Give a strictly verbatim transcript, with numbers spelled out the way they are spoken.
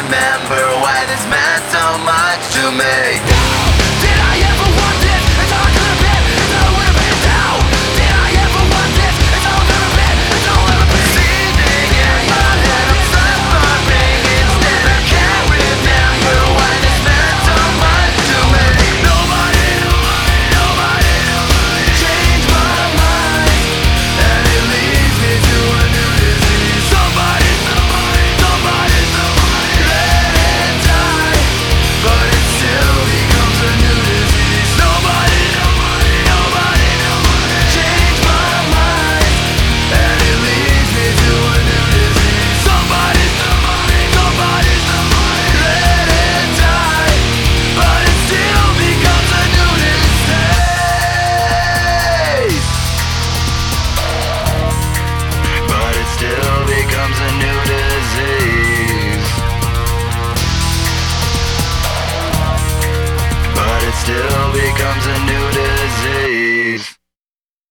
remember why this meant so much to me. Did I ever want this? It's all I could have been. It's all I would have been. No. Did I ever want this? It's all I've ever been. It's all I'll ever be. Seething in my head, I'm suffering instead. I can't remember why this meant so much to me. Nobody, nobody, nobody, nobody changed my mind, and it leads me to a new disease. Somebody, somebody, somebody, somebody let it die, but it still becomes a new disease. Nobody, nobody, nobody, nobody changed my mind, and it leads me to a new disease. Somebody, somebody, somebody, somebody let it die, but it still becomes a new disease. But it still becomes a new disease. But it still becomes a new disease.